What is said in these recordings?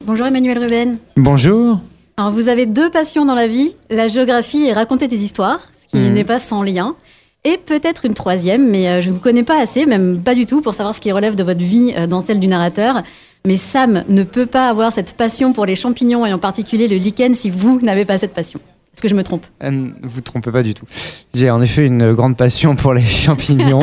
Bonjour Emmanuel Ruben. Bonjour. Alors vous avez 2 passions dans la vie, la géographie et raconter des histoires, ce qui n'est pas sans lien. Et peut-être une 3e, mais je ne vous connais pas assez, même pas du tout, pour savoir ce qui relève de votre vie dans celle du narrateur. Mais Sam ne peut pas avoir cette passion pour les champignons, et en particulier le lichen, si vous n'avez pas cette passion. Est-ce que je me trompe ? Vous ne trompez pas du tout. J'ai en effet une grande passion pour les champignons.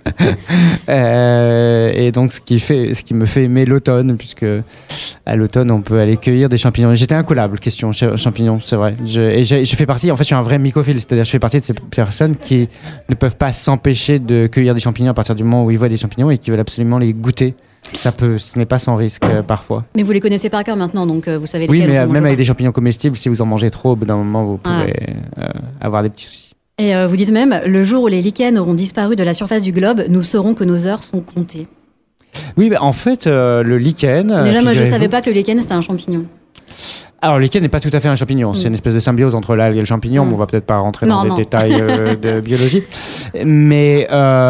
Et donc, ce qui me fait aimer l'automne, puisque à l'automne, on peut aller cueillir des champignons. J'étais incollable, question champignons, c'est vrai. Je fais partie, en fait, je suis un vrai mycophile, c'est-à-dire je fais partie de ces personnes qui ne peuvent pas s'empêcher de cueillir des champignons à partir du moment où ils voient des champignons et qui veulent absolument les goûter. Ce n'est pas sans risque parfois. Mais vous les connaissez par cœur maintenant, donc vous savez lesquels. Oui, mais même avec des champignons comestibles, si vous en mangez trop, au bout d'un moment, vous pouvez avoir des petits soucis. Et vous dites même, le jour où les lichens auront disparu de la surface du globe, nous saurons que nos heures sont comptées. Oui, en fait, le lichen... Déjà, moi, je ne savais pas que le lichen, c'était un champignon. Alors, le lichen n'est pas tout à fait un champignon. C'est une espèce de symbiose entre l'algue et le champignon. Mais on va peut-être pas rentrer dans des détails de biologie. Mais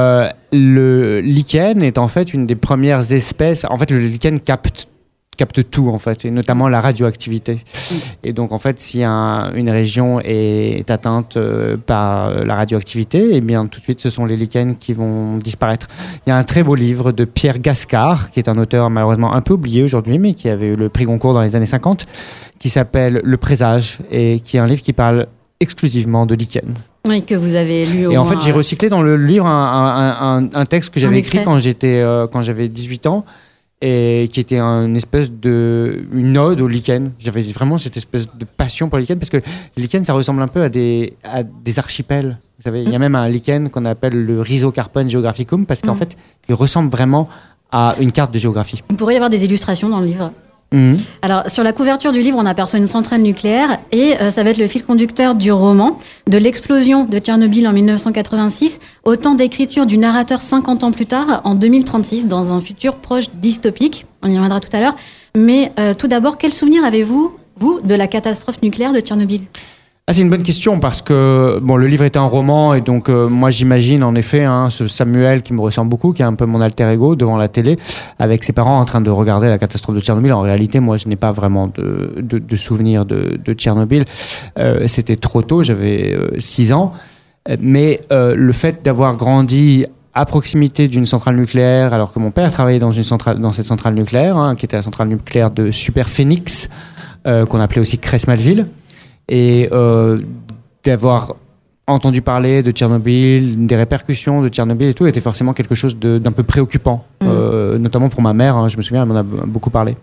le lichen est en fait une des premières espèces. En fait, le lichen capte tout, en fait, et notamment la radioactivité. Et donc, en fait, si une région est atteinte par la radioactivité, eh bien, tout de suite, ce sont les lichens qui vont disparaître. Il y a un très beau livre de Pierre Gascard, qui est un auteur malheureusement un peu oublié aujourd'hui, mais qui avait eu le prix Goncourt dans les années 50, qui s'appelle Le Présage, et qui est un livre qui parle exclusivement de lichens. Oui, que vous avez lu au Et en fait, j'ai recyclé dans le livre un texte que j'avais écrit quand j'avais 18 ans, et qui était une espèce une ode au lichen. J'avais vraiment cette espèce de passion pour le lichen, parce que le lichen, ça ressemble un peu à des archipels. Vous savez, il y a même un lichen qu'on appelle le Rhizocarpon geographicum, parce qu'en fait, il ressemble vraiment à une carte de géographie. Il pourrait y avoir des illustrations dans le livre. Alors, sur la couverture du livre, on aperçoit une centrale nucléaire et ça va être le fil conducteur du roman, de l'explosion de Tchernobyl en 1986 au temps d'écriture du narrateur 50 ans plus tard, en 2036, dans un futur proche dystopique. On y reviendra tout à l'heure. Mais tout d'abord, quel souvenir avez-vous, de la catastrophe nucléaire de Tchernobyl ? C'est une bonne question, parce que le livre est un roman, et donc moi j'imagine en effet ce Samuel qui me ressemble beaucoup, qui est un peu mon alter ego devant la télé, avec ses parents en train de regarder la catastrophe de Tchernobyl. En réalité, moi je n'ai pas vraiment de souvenir de Tchernobyl. C'était trop tôt, j'avais 6 ans. Mais le fait d'avoir grandi à proximité d'une centrale nucléaire, alors que mon père travaillait dans cette centrale nucléaire, qui était la centrale nucléaire de Superphénix, qu'on appelait aussi Cresmatville, et d'avoir entendu parler de Tchernobyl, des répercussions de Tchernobyl et tout, était forcément quelque chose d'un peu préoccupant, notamment pour ma mère. Je me souviens, elle m'en a beaucoup parlé.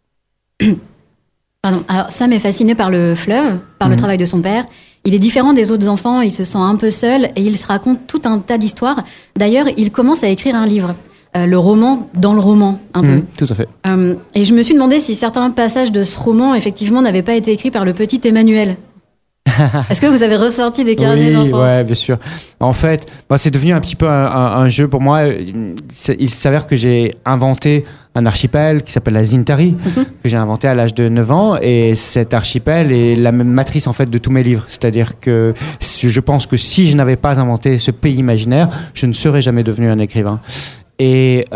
Pardon. Alors, Sam est fasciné par le fleuve, par le travail de son père. Il est différent des autres enfants, il se sent un peu seul et il se raconte tout un tas d'histoires. D'ailleurs, il commence à écrire un livre. Le roman dans le roman, un peu. Tout à fait. Et je me suis demandé si certains passages de ce roman, effectivement, n'avaient pas été écrits par le petit Emmanuel. Est-ce que vous avez ressorti des carnets d'enfance ? Oui, bien sûr. En fait, c'est devenu un petit peu un jeu pour moi. Il s'avère que j'ai inventé un archipel qui s'appelle la Zintari, que j'ai inventé à l'âge de 9 ans. Et cet archipel est la même matrice, en fait, de tous mes livres. C'est-à-dire que je pense que si je n'avais pas inventé ce pays imaginaire, je ne serais jamais devenu un écrivain. Et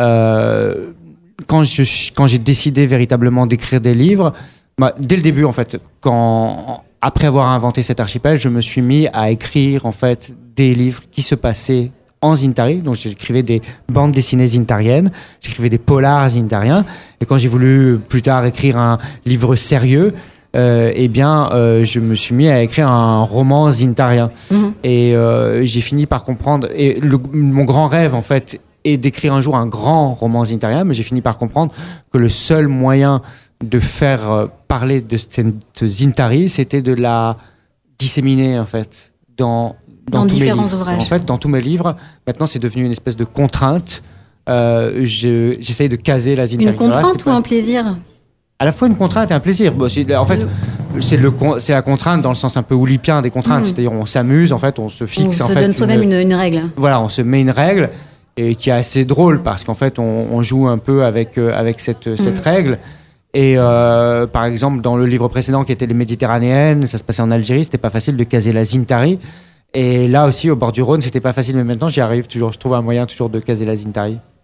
quand j'ai décidé véritablement d'écrire des livres, dès le début, en fait, après avoir inventé cet archipel, je me suis mis à écrire en fait des livres qui se passaient en Zintari. Donc j'écrivais des bandes dessinées zintariennes, j'écrivais des polars zintariens. Et quand j'ai voulu plus tard écrire un livre sérieux, je me suis mis à écrire un roman zintarien. Et j'ai fini par comprendre. Et mon grand rêve, en fait, est d'écrire un jour un grand roman zintarien, mais j'ai fini par comprendre que le seul moyen de faire parler de cette Zintari, c'était de la disséminer, en fait, dans différents ouvrages. En fait, dans tous mes livres, maintenant, c'est devenu une espèce de contrainte. J'essaye de caser la Zintari. Une contrainte ou un plaisir ? À la fois une contrainte et un plaisir. En fait, c'est la contrainte dans le sens un peu oulipien des contraintes. C'est-à-dire, on s'amuse, en fait, on se fixe. On se donne soi-même une règle. Voilà, on se met une règle, et qui est assez drôle, parce qu'en fait, on joue un peu avec cette règle. Et par exemple, dans le livre précédent qui était Les Méditerranéennes, ça se passait en Algérie, c'était pas facile de caser la Zintari. Et là aussi, au bord du Rhône, c'était pas facile, mais maintenant j'y arrive toujours. Je trouve un moyen toujours de caser la Zintari.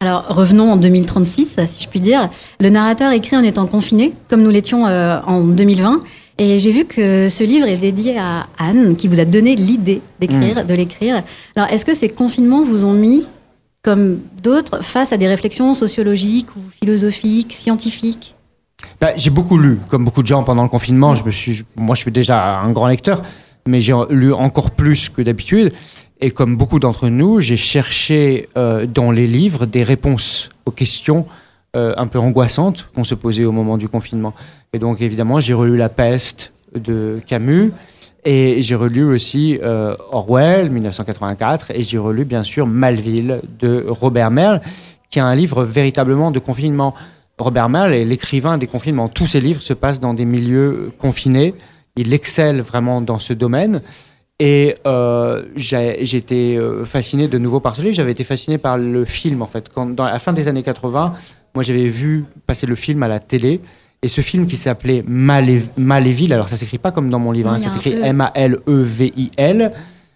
Alors, revenons en 2036, si je puis dire. Le narrateur écrit en étant confiné, comme nous l'étions en 2020. Et j'ai vu que ce livre est dédié à Anne, qui vous a donné l'idée de l'écrire. Alors, est-ce que ces confinements vous ont mis, comme d'autres, face à des réflexions sociologiques ou philosophiques, scientifiques ? J'ai beaucoup lu, comme beaucoup de gens pendant le confinement. Moi, je suis déjà un grand lecteur, mais j'ai lu encore plus que d'habitude. Et comme beaucoup d'entre nous, j'ai cherché dans les livres des réponses aux questions un peu angoissantes qu'on se posait au moment du confinement. Et donc, évidemment, j'ai relu La Peste de Camus, et j'ai relu aussi Orwell, 1984, et j'ai relu, bien sûr, Maleville de Robert Merle, qui est un livre véritablement de confinement. Robert Merle est l'écrivain des confinements. Tous ses livres se passent dans des milieux confinés. Il excelle vraiment dans ce domaine. Et j'ai été fasciné de nouveau par ce livre. J'avais été fasciné par le film, en fait. Dans la fin des années 80, moi, j'avais vu passer le film à la télé. Et ce film qui s'appelait Maléville, alors ça ne s'écrit pas comme dans mon livre, ça s'écrit M-A-L-E-V-I-L,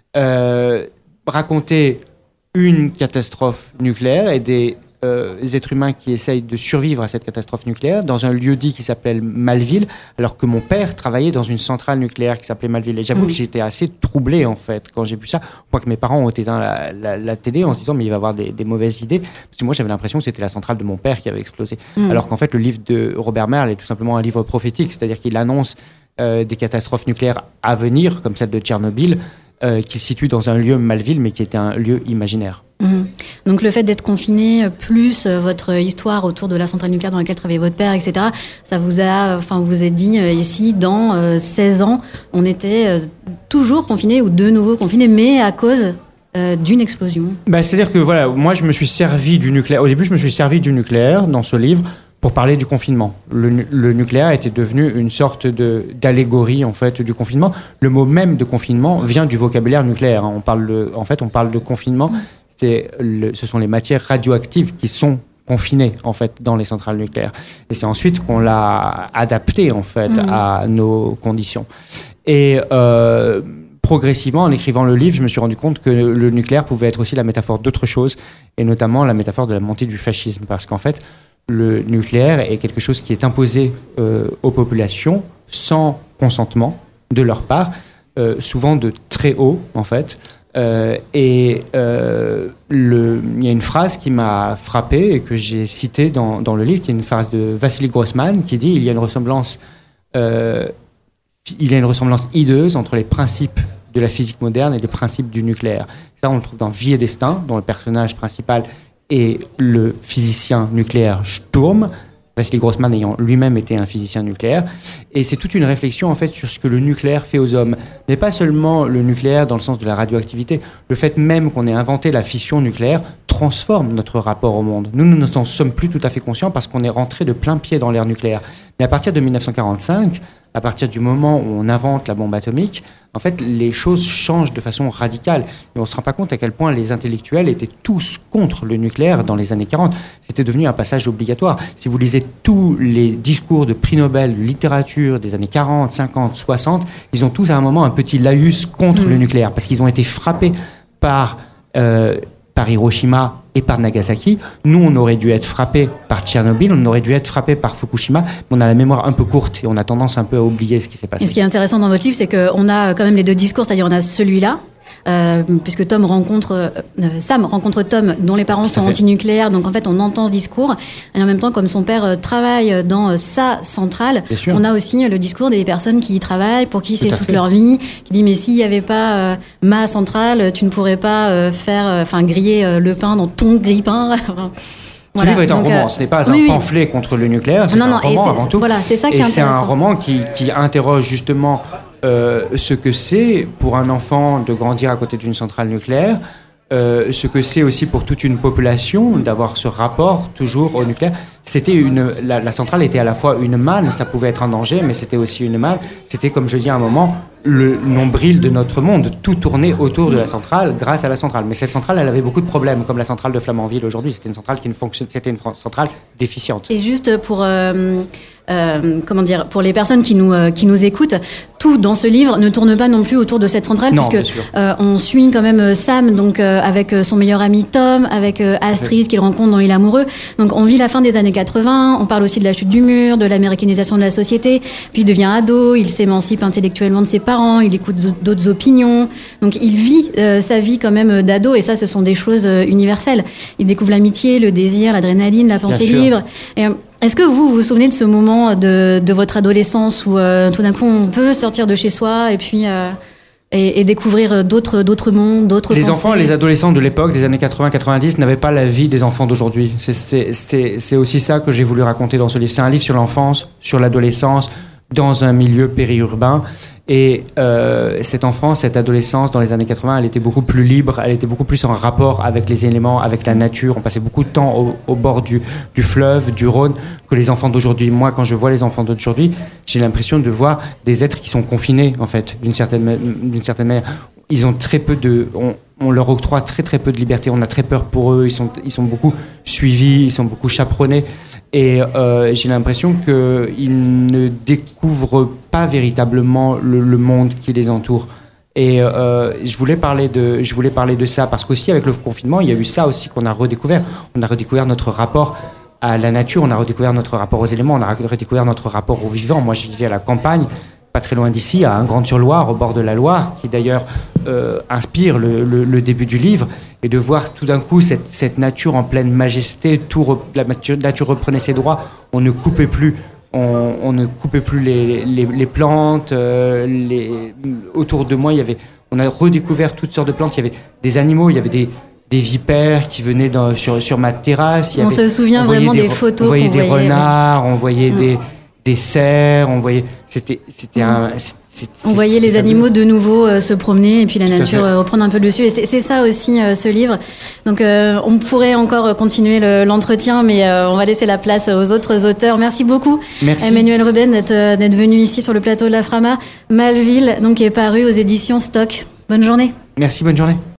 racontait une catastrophe nucléaire et des êtres humains qui essayent de survivre à cette catastrophe nucléaire dans un lieu-dit qui s'appelle Maleville, alors que mon père travaillait dans une centrale nucléaire qui s'appelait Maleville. Et j'avoue que j'étais assez troublé, en fait, quand j'ai vu ça. Au point que mes parents ont éteint la télé en se disant, mais il va avoir des mauvaises idées. Parce que moi, j'avais l'impression que c'était la centrale de mon père qui avait explosé. Alors qu'en fait, le livre de Robert Merle est tout simplement un livre prophétique, c'est-à-dire qu'il annonce des catastrophes nucléaires à venir, comme celle de Tchernobyl, qui se situe dans un lieu Maleville, mais qui était un lieu imaginaire. Donc le fait d'être confiné, plus votre histoire autour de la centrale nucléaire dans laquelle travaillait votre père, etc., ça vous êtes dit ici, dans 16 ans, on était toujours confiné ou de nouveau confiné, mais à cause d'une explosion. C'est-à-dire que voilà, moi je me suis servi du nucléaire. Au début, je me suis servi du nucléaire dans ce livre pour parler du confinement. Le nucléaire était devenu une sorte d'allégorie, en fait, du confinement. Le mot même de confinement vient du vocabulaire nucléaire. On parle de confinement. Ce sont les matières radioactives qui sont confinées, en fait, dans les centrales nucléaires. Et c'est ensuite qu'on l'a adapté, en fait, à nos conditions. Et progressivement, en écrivant le livre, je me suis rendu compte que le nucléaire pouvait être aussi la métaphore d'autre chose, et notamment la métaphore de la montée du fascisme. Parce qu'en fait, le nucléaire est quelque chose qui est imposé aux populations sans consentement de leur part, souvent de très haut, en fait. Il y a une phrase qui m'a frappé et que j'ai citée dans le livre, qui est une phrase de Vassili Grossman, qui dit il y a une ressemblance hideuse entre les principes de la physique moderne et les principes du nucléaire. Ça, on le trouve dans Vie et Destin, dont le personnage principal est le physicien nucléaire Sturm, Vassili Grossman ayant lui-même été un physicien nucléaire. Et c'est toute une réflexion, en fait, sur ce que le nucléaire fait aux hommes. Mais pas seulement le nucléaire dans le sens de la radioactivité. Le fait même qu'on ait inventé la fission nucléaire transforme notre rapport au monde. Nous n'en sommes plus tout à fait conscients parce qu'on est rentré de plein pied dans l'ère nucléaire. Mais à partir de 1945, à partir du moment où on invente la bombe atomique, en fait, les choses changent de façon radicale. Et on ne se rend pas compte à quel point les intellectuels étaient tous contre le nucléaire dans les années 40. C'était devenu un passage obligatoire. Si vous lisez tous les discours de prix Nobel de littérature des années 40, 50, 60, ils ont tous à un moment un petit laïus contre le nucléaire parce qu'ils ont été frappés par Hiroshima et par Nagasaki. Nous, on aurait dû être frappés par Tchernobyl, on aurait dû être frappés par Fukushima, mais on a la mémoire un peu courte et on a tendance un peu à oublier ce qui s'est passé. Et ce qui est intéressant dans votre livre, c'est qu'on a quand même les deux discours, c'est-à-dire on a celui-là, puisque Sam rencontre Tom, dont les parents sont antinucléaires, donc en fait on entend ce discours, et en même temps comme son père travaille dans sa centrale, on a aussi le discours des personnes qui y travaillent, pour qui c'est toute leur vie, qui dit mais s'il n'y avait pas ma centrale, tu ne pourrais pas griller le pain dans ton grille-pain. Ce livre est un roman, ce n'est pas un pamphlet contre le nucléaire, c'est un roman avant tout. Voilà, c'est ça qui est intéressant. C'est un roman qui interroge justement ce que c'est pour un enfant de grandir à côté d'une centrale nucléaire, ce que c'est aussi pour toute une population d'avoir ce rapport toujours au nucléaire. La centrale était à la fois une manne, ça pouvait être un danger, mais c'était aussi une manne. C'était, comme je dis à un moment, le nombril de notre monde. Tout tournait autour de la centrale grâce à la centrale. Mais cette centrale, elle avait beaucoup de problèmes, comme la centrale de Flamanville aujourd'hui. C'était une centrale qui ne fonctionnait, c'était une centrale déficiente. Et juste pour comment dire, pour les personnes qui nous écoutent, tout dans ce livre ne tourne pas non plus autour de cette centrale, non, puisque on suit quand même Sam, donc avec son meilleur ami Tom, avec Astrid qu'il rencontre dont il est amoureux. Donc on vit la fin des années 80. On parle aussi de la chute du mur, de l'américanisation de la société. Puis il devient ado, il s'émancipe intellectuellement de ses parents, il écoute d'autres opinions. Donc il vit sa vie quand même d'ado, et ça, ce sont des choses universelles. Il découvre l'amitié, le désir, l'adrénaline, la pensée libre. Et est-ce que vous vous souvenez de ce moment de votre adolescence où tout d'un coup on peut sortir de chez soi et puis et découvrir d'autres mondes, d'autres pensées? Les enfants et les adolescents de l'époque, des années 80-90, n'avaient pas la vie des enfants d'aujourd'hui. C'est aussi ça que j'ai voulu raconter dans ce livre. C'est un livre sur l'enfance, sur l'adolescence, dans un milieu périurbain. Et cette enfance, cette adolescence dans les années 80, elle était beaucoup plus libre, elle était beaucoup plus en rapport avec les éléments, avec la nature. On passait beaucoup de temps au bord du fleuve, du Rhône, que les enfants d'aujourd'hui. Moi, quand je vois les enfants d'aujourd'hui, j'ai l'impression de voir des êtres qui sont confinés, en fait, d'une certaine manière. Ils ont très peu on leur octroie très peu de liberté. On a très peur pour eux. Ils sont beaucoup suivis, ils sont beaucoup chaperonnés. Et j'ai l'impression qu'ils ne découvrent pas véritablement le monde qui les entoure. Et je voulais parler de ça parce qu'aussi avec le confinement, il y a eu ça aussi qu'on a redécouvert. On a redécouvert notre rapport à la nature, on a redécouvert notre rapport aux éléments, on a redécouvert notre rapport au vivant. Moi, je vivais à la campagne, pas très loin d'ici, à Ingrande-sur-Loire, au bord de la Loire, qui d'ailleurs inspire le début du livre, et de voir tout d'un coup cette nature en pleine majesté, la nature reprenait ses droits, on ne coupait plus. On ne coupait plus les plantes, autour de moi, on a redécouvert toutes sortes de plantes, il y avait des animaux, il y avait des vipères qui venaient sur ma terrasse. On se souvient vraiment des photos. On voyait des renards, on voyait des cerfs, on voyait on voyait les animaux de nouveau se promener et puis la nature reprendre un peu le dessus. Et c'est ça aussi ce livre. Donc on pourrait encore continuer l'entretien, mais on va laisser la place aux autres auteurs. Merci beaucoup, Emmanuel Ruben, d'être venu ici sur le plateau de la Frama. Malville, donc, est paru aux éditions Stock. Bonne journée. Merci, bonne journée.